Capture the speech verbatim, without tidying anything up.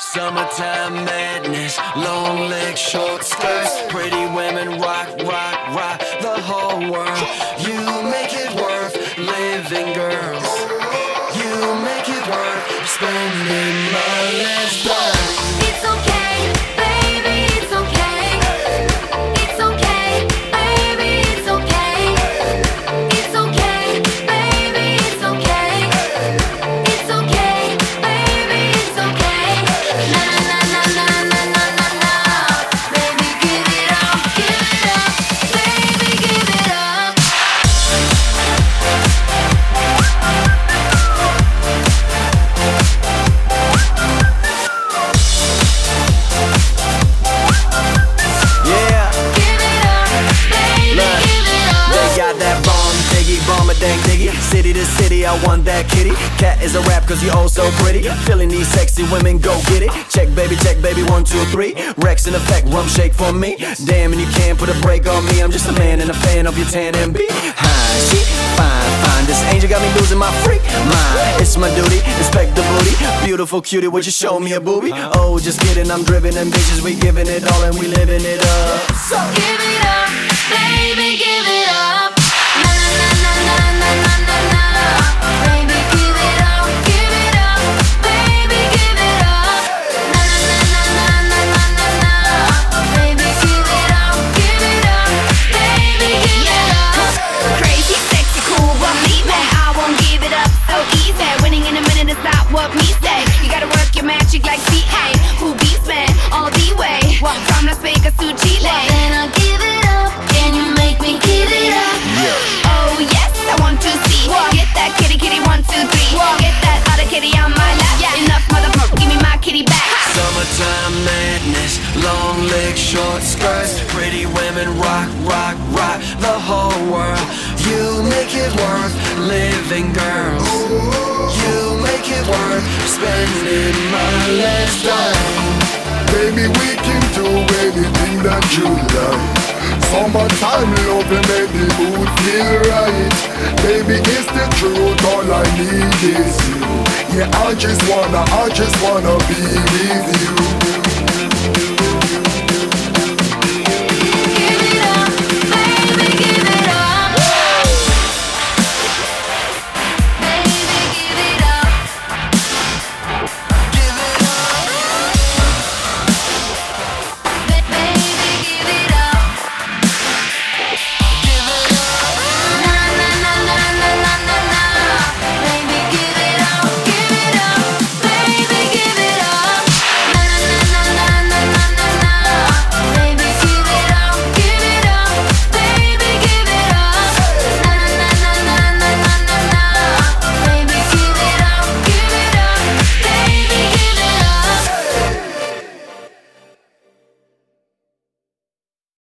Summertime madness, long legs, short skirts. Pretty women rock, rock, rock the whole world. You make it worth living, girls. You make it worth spending my last dime. It's okay, baby, it's okay. It's okay, baby, it's okay. It's okay, baby, it's okay. It's okay, baby, it's okay. Na na na na na na na na. Baby, give it up, give it up. Baby, give it up. Yeah, Give it up, baby, look, give it they up. got that bomb diggy, bomb a dang diggy. City to city, I want that kitty. Cat is a rap cause you oh so pretty. Feeling these sexy women, go get it. Check baby, check baby, one, two, three. Rex in effect, rum shake for me. Damn, and you can't put a break on me. I'm just a man and a fan of your tan and B. Hi, she fine, fine. This angel got me losing my freak mind. It's my duty, inspect the booty. Beautiful cutie, would you show me a booby? Oh, just kidding, I'm driven and bitches, we giving it all and we living it up. So Give it up, baby, give it up. Na na na na na na na na. Baby, give it up, give it up. Baby, give it up. Na na na na na na na na. Baby, give it up, give it up. Baby, give it up. Crazy, sexy, cool, what me man? I won't give it up so easy. Winning in a minute is not what me say. You gotta work your magic like C A. Who beats man all the way? From Las Vegas to Chile. Then I'll give it up. Can you make me give it up? Oh yes, I want to see. Get that kitty, kitty, one, two, three. Get that other kitty on my lap. Enough, motherfucker, give me my kitty back. summertime madness, long legs, short skirts. Pretty women rock, rock, rock the whole world. You make it worth living, girls. You make it worth spending my last dime. Baby, we can do anything that you like. Summertime love and make the mood feel right. Baby, it's the truth, all I need is you. Yeah, I just wanna, I just wanna be with you.